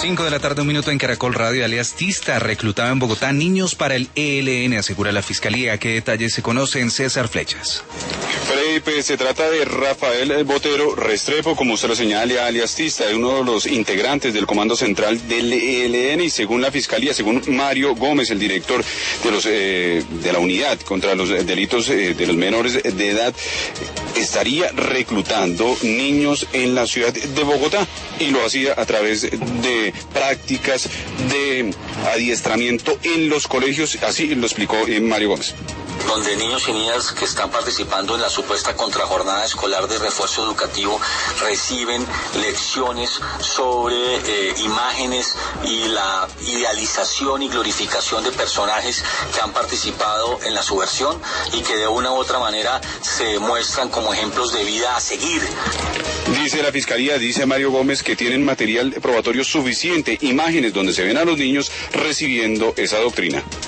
5 de la tarde, un minuto en Caracol Radio. Alias Tista reclutaba en Bogotá niños para el ELN, asegura la Fiscalía. ¿Qué detalles se conocen? César Flechas. Freddy, pues se trata de Rafael Botero Restrepo, como usted lo señala, alias Tista, es uno de los integrantes del Comando Central del ELN, y según la Fiscalía, según Mario Gómez, el director de la unidad contra los delitos de los menores de edad, estaría reclutando niños en la ciudad de Bogotá, y lo hacía a través de prácticas de adiestramiento en los colegios, así lo explicó Mario Gómez. Donde niños y niñas que están participando en la supuesta contrajornada escolar de refuerzo educativo reciben lecciones sobre imágenes y la idealización y glorificación de personajes que han participado en la subversión y que de una u otra manera se muestran como ejemplos de vida a seguir. Dice la Fiscalía, dice Mario Gómez, que tienen material probatorio suficiente, imágenes donde se ven a los niños recibiendo esa doctrina.